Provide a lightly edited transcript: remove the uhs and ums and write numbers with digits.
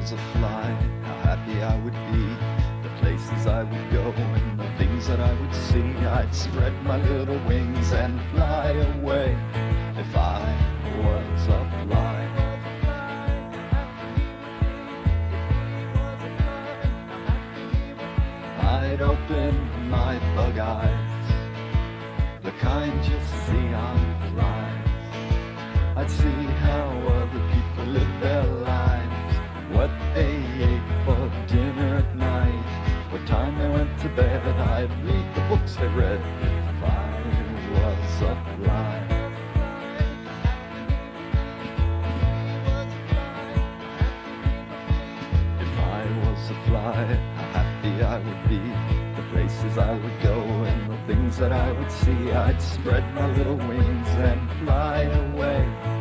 was a fly, how happy I would be. The places I would go and the things that I would see. I'd spread my little wings and fly away if I was a fly. I'd open my bug eyes, the kind you see on flies. I'd see how other people live their lives, what they ate for dinner at night, what time they went to bed. I'd read the books they read if I was a fly. If I was a fly, how happy I would be. The places I would go and the things that I would see. I'd spread my little wings and fly away